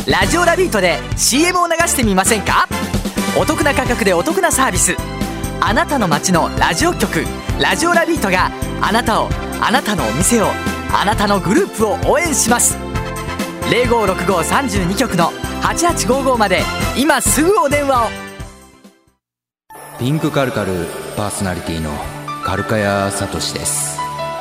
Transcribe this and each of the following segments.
ラジオラビートで CM を流してみませんか？お得な価格でお得なサービス。あなたの街のラジオ局ラジオラビートがあなたを、あなたのお店を、あなたのグループを応援します。056532局の8855まで今すぐお電話を。 ピンクカルカルパーソナリティのカルカヤサトシです。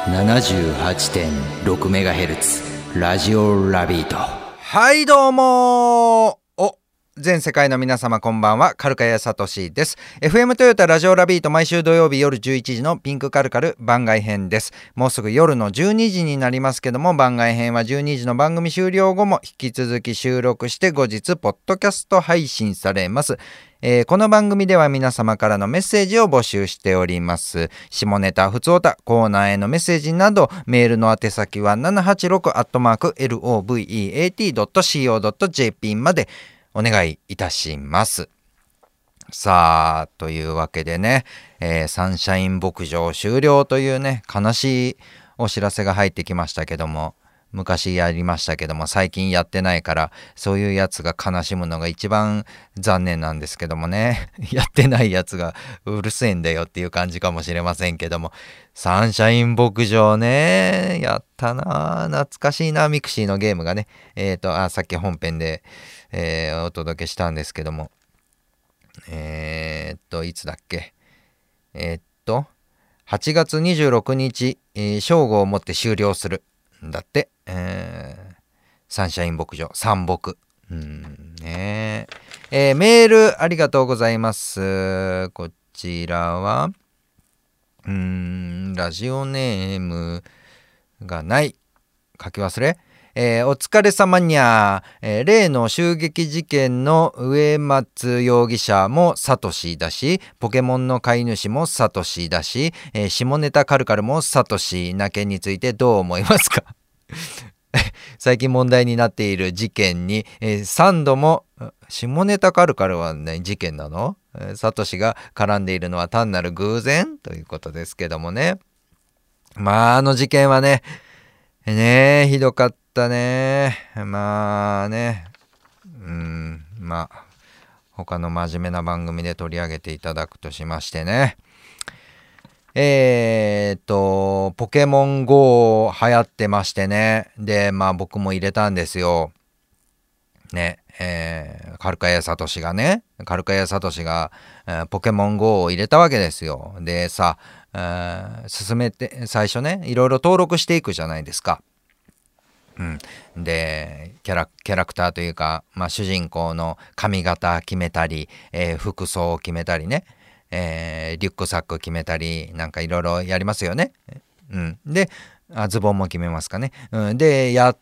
78.6MHz ラジオラビート。 はいどうも全世界の皆様こんばんは、カルカヤサトシです。 FM トヨタラジオラビート、毎週土曜日夜11時のピンクカルカル番外編です。もうすぐ夜の12時になりますけども、番外編は12時の番組終了後も引き続き収録して後日ポッドキャスト配信されます。この番組では皆様からのメッセージを募集しております。下ネタ、ふつおた、コーナーへのメッセージなど、メールの宛先は 786@loveat.co.jp までお願いいたします。さあ、というわけでね、サンシャイン牧場終了というね、悲しいお知らせが入ってきましたけども、昔やりましたけども最近やってないから、そういうやつが悲しむのが一番残念なんですけどもねやってないやつがうるせえんだよっていう感じかもしれませんけども、サンシャイン牧場ね、やったな、懐かしいな。ミクシーのゲームがね、さっき本編で、お届けしたんですけども、いつだっけ、8月26日、正午をもって終了するんだって、サンシャイン牧場三牧メールありがとうございます。こちらはラジオネームがない、書き忘れ。お疲れ様にゃ、例の襲撃事件の植松容疑者もサトシだし、ポケモンの飼い主もサトシだし、下ネタカルカルもサトシな件についてどう思いますか？最近問題になっている事件に、3度も下ネタカルカルはね、事件なの？サトシが絡んでいるのは単なる偶然ということですけどもね。まああの事件はね、ひどかったね。まあね、まあ他の真面目な番組で取り上げていただくとしましてね、ポケモン GO 流行ってましてね。でまあ僕も入れたんですよね。カルカヤサトシがポケモン GO を入れたわけですよ。でさ、進めて最初ね、いろいろ登録していくじゃないですか。でキャラクターというか、主人公の髪型決めたり、服装を決めたりね、リュックサック決めたり、なんかいろいろやりますよね。でズボンも決めますかね。でやって、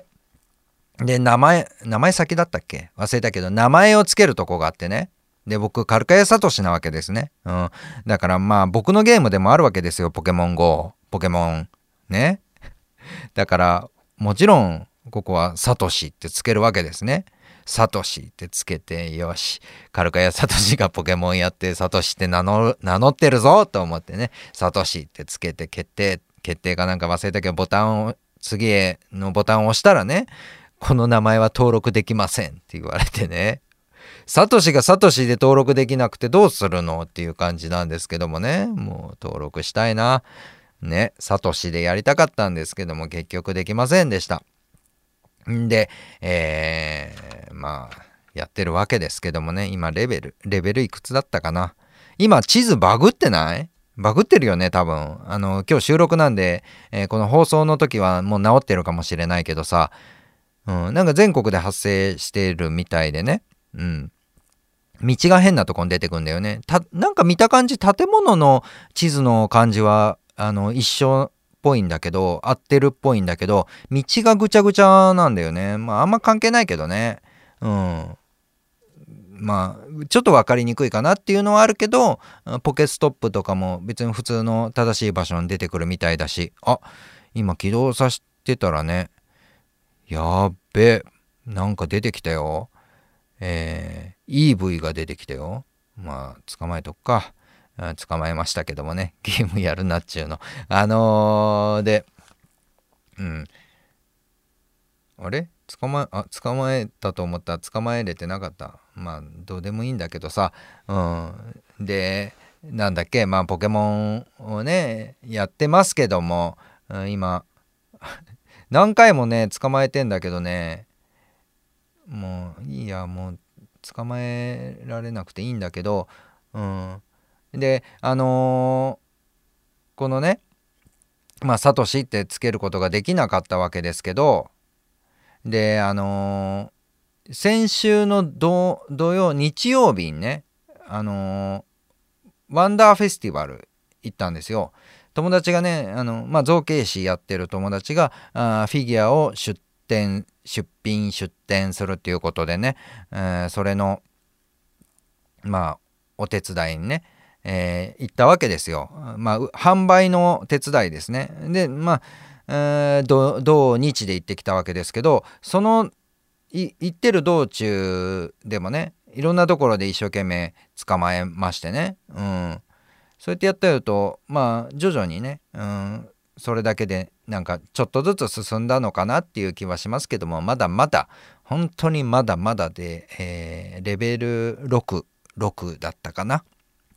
で名前先だったっけ忘れたけど、名前をつけるとこがあってね。で僕カルカヤサトシなわけですね。だからまあ僕のゲームでもあるわけですよ、ポケモン GO、 ポケモンね。だからもちろんここはサトシってつけるわけですね。サトシってつけて、よし、カルカヤサトシがポケモンやってサトシって名乗ってるぞと思ってね、サトシってつけて決定かなんか忘れたけど、次へのボタンを押したらね、この名前は登録できませんって言われてね、サトシがサトシで登録できなくてどうするのっていう感じなんですけどもね。もう登録したいなね、サトシでやりたかったんですけども結局できませんでした。でまあやってるわけですけどもね。今レベルいくつだったかな。今地図バグってない？バグってるよね多分。今日収録なんで、この放送の時はもう治ってるかもしれないけどさ、なんか全国で発生しているみたいでね。道が変なとこに出てくんだよね。なんか見た感じ、建物の地図の感じは一緒っぽいんだけど、合ってるっぽいんだけど、道がぐちゃぐちゃなんだよね。あんま関係ないけどね。ちょっと分かりにくいかなっていうのはあるけど、ポケストップとかも別に普通の正しい場所に出てくるみたいだし、今起動させてたらね、やっべ、なんか出てきたよ。EV が出てきたよ。捕まえとくか。捕まえましたけどもね、ゲームやるなっちゅうの。であれ捕まえたと思ったら捕まえれてなかった。まあどうでもいいんだけどさ、でなんだっけ、まあポケモンをねやってますけども、今何回もね捕まえてんだけどね、もういいや、もう捕まえられなくていいんだけど、でこのね、まあサトシってつけることができなかったわけですけど、で先週の日曜日にね、ワンダーフェスティバル行ったんですよ。友達がね、造形師やってる友達がフィギュアを出店するっていうことでね、それのまあお手伝いにね、行ったわけですよ。まあ販売の手伝いですね。で土日で行ってきたわけですけど、その行ってる道中でもね、いろんなところで一生懸命捕まえましてね、そうやってやってると、まあ徐々にね、それだけでなんかちょっとずつ進んだのかなっていう気はしますけども、まだまだ本当にまだまだで、レベル6だったかな。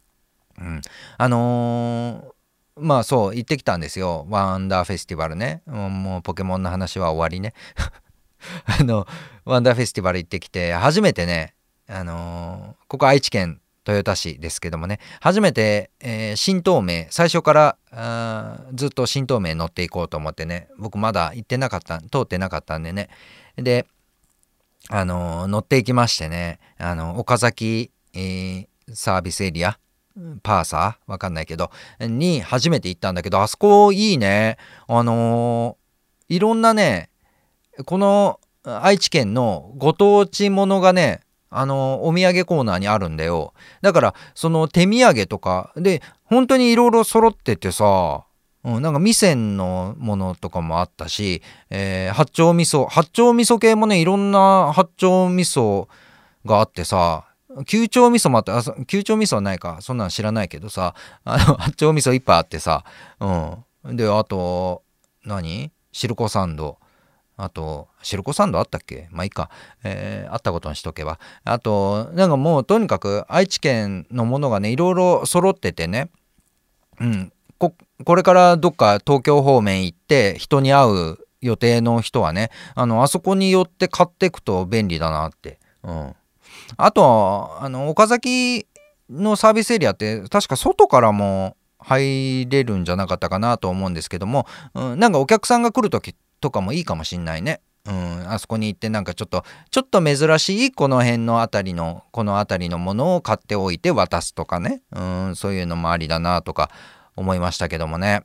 まあそう行ってきたんですよ、ワンダーフェスティバルね。もうポケモンの話は終わりね。ワンダーフェスティバル行ってきて初めてね、ここ愛知県豊田市ですけどもね、初めて、新東名、最初からずっと新東名乗っていこうと思ってね、僕まだ通ってなかったんでね、で乗っていきましてね、岡崎、サービスエリア、パーサーわかんないけどに初めて行ったんだけど、あそこいいね。いろんなね、この愛知県のご当地ものがね、お土産コーナーにあるんだよ。だからその手土産とかで本当にいろいろ揃っててさ、なんか味仙のものとかもあったし、八丁味噌系もね、いろんな八丁味噌があってさ、九丁味噌もあって、九丁味噌はないか、そんなん知らないけどさ、八丁味噌いっぱいあってさ、であとシルコサンド、あとシルコサンドあったっけ、まあいいか、あったことにしとけば。あとなんかもうとにかく愛知県のものがねいろいろ揃っててね、これからどっか東京方面行って人に会う予定の人はね、あそこに寄って買っていくと便利だなって。あと岡崎のサービスエリアって確か外からも入れるんじゃなかったかなと思うんですけども、なんかお客さんが来る時とかもいいかもしんないね。あそこに行ってなんかちょっと珍しいこの辺の辺りのものを買っておいて渡すとかね、そういうのもありだなとか思いましたけどもね。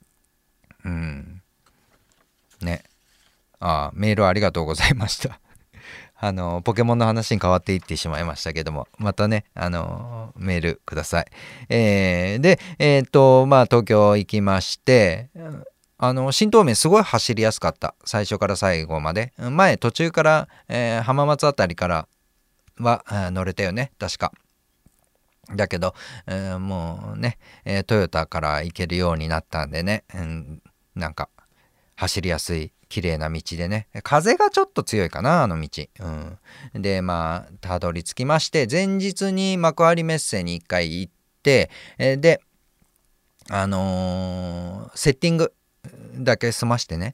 ね。メールありがとうございました。ポケモンの話に変わっていってしまいましたけども、またね、メールください。で、まあ東京行きまして、新東名すごい走りやすかった。最初から最後まで。前途中から、浜松あたりからは乗れたよね、確か。だけど、もうね、トヨタから行けるようになったんでね、なんか走りやすい綺麗な道でね、風がちょっと強いかな、あの道。でまあたどり着きまして、前日に幕張メッセに1回行って、でセッティングだけ済ましてね、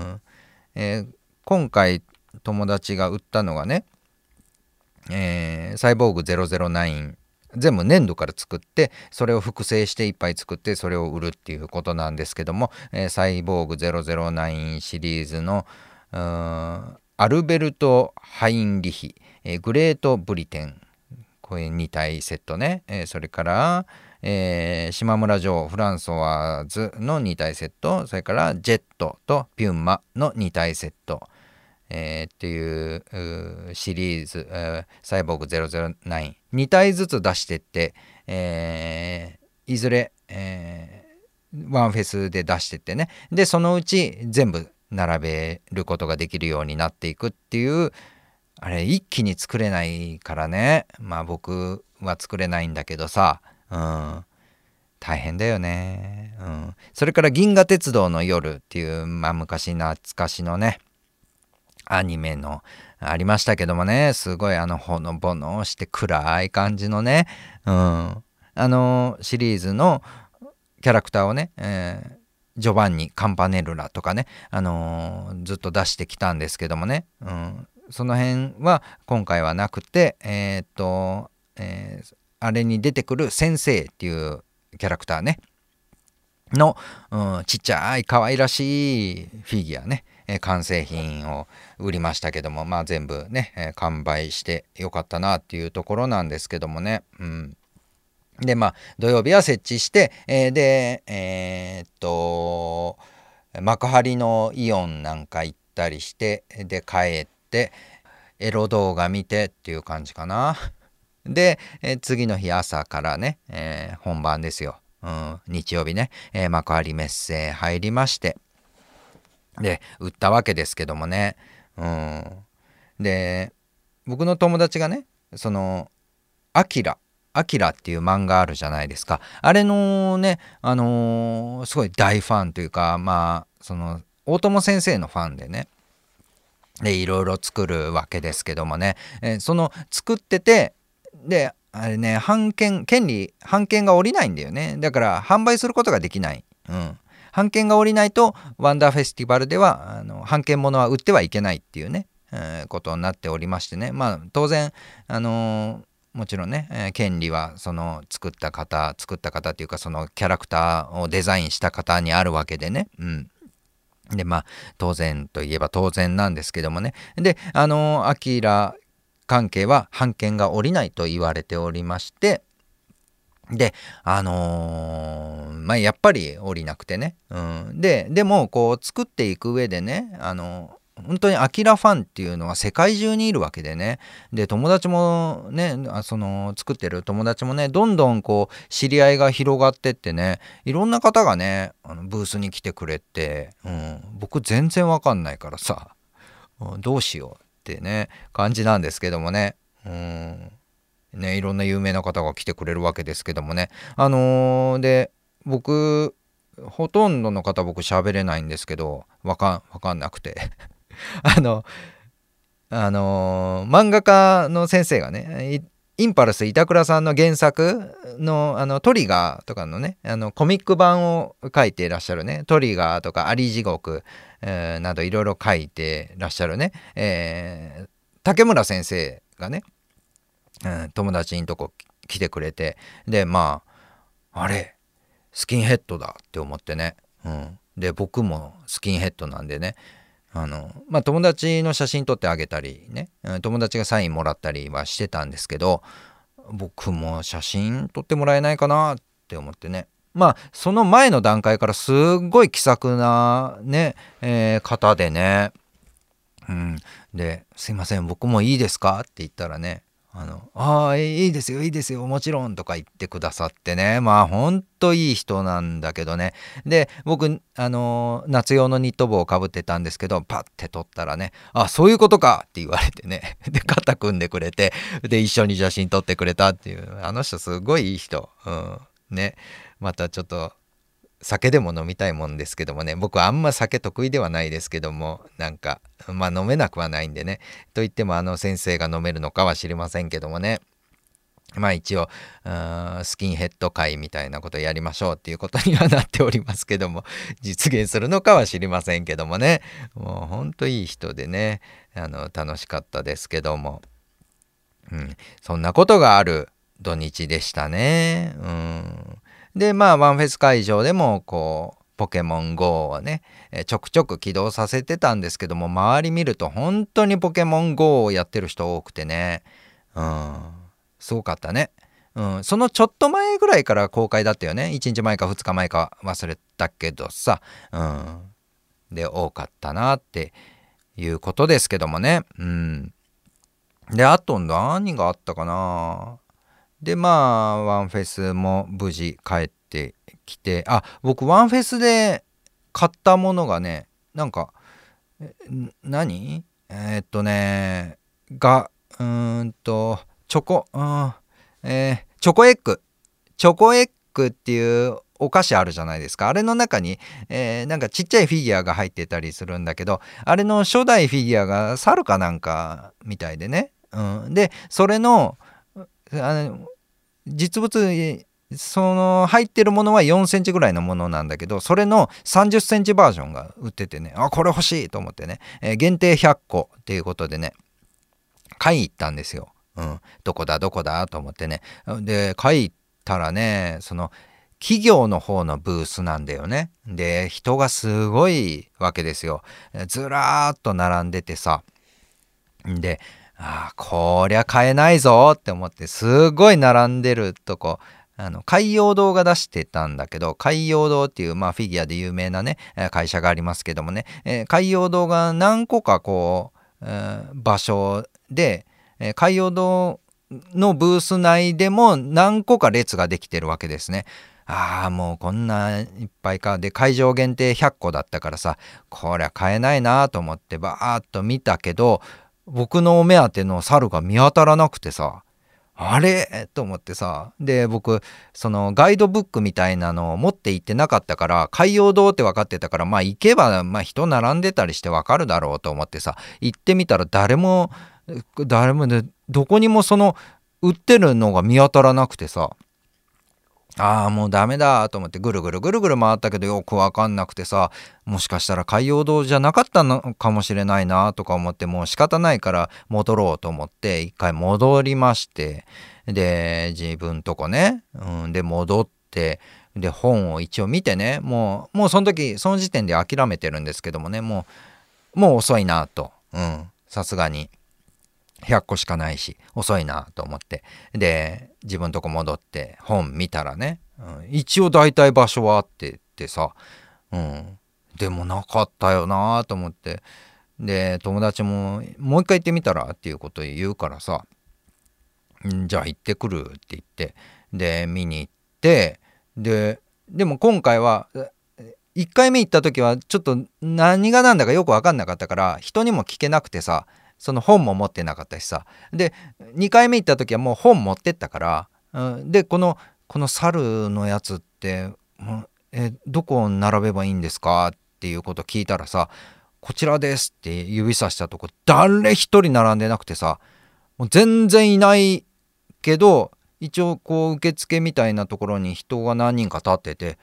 今回友達が売ったのがね、サイボーグ009、全部粘土から作ってそれを複製していっぱい作ってそれを売るっていうことなんですけども、サイボーグ009シリーズのアルベルト・ハインリヒ、グレート・ブリテン、これ2体セットね、それから島村城フランソワーズの2体セット、それからジェットとピュンマの2体セット、っていうシリーズ、サイボーグ009、2体ずつ出してって、いずれ、ワンフェスで出してってね、でそのうち全部並べることができるようになっていくっていう、あれ一気に作れないからね、まあ僕は作れないんだけどさ、大変だよね。それから銀河鉄道の夜っていう、まあ昔懐かしのねアニメのありましたけどもね、すごいほのぼのして暗い感じのね、シリーズのキャラクターをね、ジョバンニ・カンパネルラとかね、ずっと出してきたんですけどもね、その辺は今回はなくて、あれに出てくる先生っていうキャラクターねの、ちっちゃい可愛らしいフィギュアね、完成品を売りましたけども、まあ全部ね、完売してよかったなっていうところなんですけどもね。でまあ土曜日は設置して、で幕張のイオンなんか行ったりして、で帰ってエロ動画見てっていう感じかな。で、次の日朝からね、本番ですよ。日曜日ね、幕張メッセ入りまして、で売ったわけですけどもね。で僕の友達がね、そのアキラっていう漫画あるじゃないですか。あれのね、すごい大ファンというか、まあその大友先生のファンでね、でいろいろ作るわけですけどもね、その作ってて、であれね、版権が下りないんだよね。だから販売することができない。版権が下りないとワンダーフェスティバルでは版権物は売ってはいけないっていうね、ことになっておりましてね。まあ当然もちろんね、権利はその作った方っていうか、そのキャラクターをデザインした方にあるわけでね。でまあ当然といえば当然なんですけどもね。でアキラ関係は版権が下りないと言われておりまして、でまあやっぱり降りなくてね、でもこう作っていく上でね、本当にアキラファンっていうのは世界中にいるわけでね。で友達もね、その作ってる友達もね、どんどんこう知り合いが広がってってね、いろんな方がねブースに来てくれて、僕全然わかんないからさ、どうしようってね感じなんですけどもね。いろんな有名な方が来てくれるわけですけどもね。で僕ほとんどの方僕喋れないんですけど、わかんなくて漫画家の先生がね、インパルス板倉さんの原作のトリガーとかのね、コミック版を書いていらっしゃるね、トリガーとかアリ地獄、などいろいろ書いてらっしゃるね、竹村先生がね、友達のとこ来てくれて、でまああれスキンヘッドだって思ってね、で僕もスキンヘッドなんでね、まあ友達の写真撮ってあげたりね、友達がサインもらったりはしてたんですけど、僕も写真撮ってもらえないかなって思ってね。まあその前の段階からすっごい気さくなね、方でね、ですいません僕もいいですかって言ったらね、いいですよもちろんとか言ってくださってね、まあほんといい人なんだけどね。で僕夏用のニット帽をかぶってたんですけど、パッて撮ったらね、そういうことかって言われてね、で肩組んでくれて、で一緒に写真撮ってくれたっていう、あの人すごいいい人、ね。またちょっと酒でも飲みたいもんですけどもね、僕はあんま酒得意ではないですけども、なんかまあ飲めなくはないんでね、と言っても先生が飲めるのかは知りませんけどもね、まあ一応スキンヘッド会みたいなことやりましょうっていうことにはなっておりますけども、実現するのかは知りませんけどもね、もうほんといい人でね、楽しかったですけども、そんなことがある土日でしたね。でまあワンフェス会場でもこうポケモン GO をね、ちょくちょく起動させてたんですけども、周り見ると本当にポケモン GO をやってる人多くてね、すごかったね。そのちょっと前ぐらいから公開だったよね。1日前か2日前か忘れたけどさ、で多かったなっていうことですけどもね。であと何があったかな。でまあワンフェスも無事帰ってきて、僕ワンフェスで買ったものがね、なんか何がチョコエッグっていうお菓子あるじゃないですか。あれの中に、なんかちっちゃいフィギュアが入ってたりするんだけど、あれの初代フィギュアが猿かなんかみたいでね、でそれの実物その入ってるものは4センチぐらいのものなんだけど、それの30センチバージョンが売っててね、これ欲しいと思ってね、限定100個っていうことでね買い行ったんですよ。どこだと思ってね。で買い行ったらね、その企業の方のブースなんだよね。で人がすごいわけですよ。ずらーっと並んでてさ、でこりゃ買えないぞって思って、すごい並んでるとこ、海洋堂が出してたんだけど、海洋堂っていう、フィギュアで有名なね会社がありますけどもね、海洋堂が何個かこう、場所で、海洋堂のブース内でも何個か列ができてるわけですね。もうこんないっぱいか。で会場限定100個だったからさ、こりゃ買えないなと思ってバーッと見たけど、僕のお目当ての猿が見当たらなくてさ、あれと思ってさ、で僕そのガイドブックみたいなのを持って行ってなかったから、海洋堂って分かってたから、行けば人並んでたりして分かるだろうと思ってさ、行ってみたら誰もでどこにもその売ってるのが見当たらなくてさ、もうダメだと思ってぐるぐる回ったけどよく分かんなくてさ、もしかしたら海洋堂じゃなかったのかもしれないなとか思って、もう仕方ないから戻ろうと思って一回戻りまして、で自分とこね、で戻って、で本を一応見てね、もうその時点で諦めてるんですけどもね、もう遅いなと、さすがに100個しかないし遅いなと思って、で自分とこ戻って本見たらね、一応大体場所はあってってさ、でもなかったよなと思って、で友達ももう一回行ってみたらっていうことを言うからさ、じゃあ行ってくるって言って、で見に行って、でも今回は1回目行った時はちょっと何が何だかよく分かんなかったから人にも聞けなくてさ、その本も持ってなかったしさ、で2回目行った時はもう本持ってったから、でこの猿のやつってどこを並べばいいんですかっていうこと聞いたらさ、こちらですって指さしたとこ誰一人並んでなくてさ、もう全然いないけど一応こう受付みたいなところに人が何人か立ってて、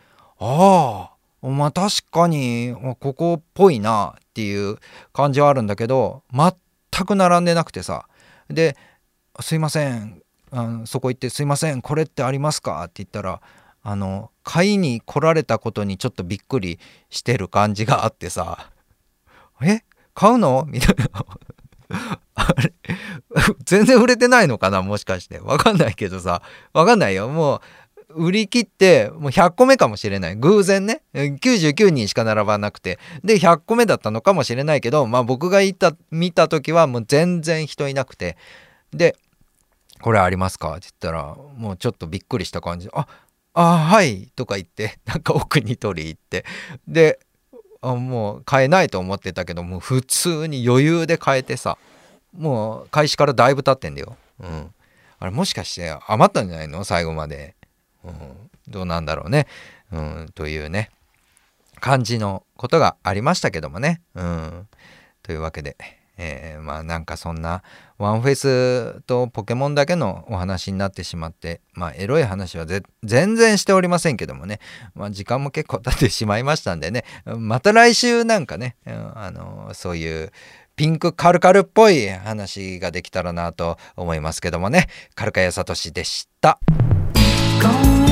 確かにここっぽいなっていう感じはあるんだけど、全く並んでなくてさ、ですいません、そこ行ってすいませんこれってありますかって言ったら、買いに来られたことにちょっとびっくりしてる感じがあってさ、買うのみたいなあれ全然売れてないのかな、もしかして。わかんないけどさ、わかんないよ。もう売り切ってもう100個目かもしれない。偶然ね99人しか並ばなくて、で100個目だったのかもしれないけど、僕が見た時はもう全然人いなくて、でこれありますかって言ったら、もうちょっとびっくりした感じで、はいとか言って、なんか奥に取り行って、でもう買えないと思ってたけど、もう普通に余裕で買えてさ、もう開始からだいぶ経ってんだよ。あれもしかして余ったんじゃないの最後まで。どうなんだろうね、というね感じのことがありましたけどもね、というわけで、なんかそんなワンフェスとポケモンだけのお話になってしまって、エロい話は全然しておりませんけどもね、時間も結構経ってしまいましたんでね、また来週なんかね、そういうピンクカルカルっぽい話ができたらなと思いますけどもね。カルカヤサトシでした。 Going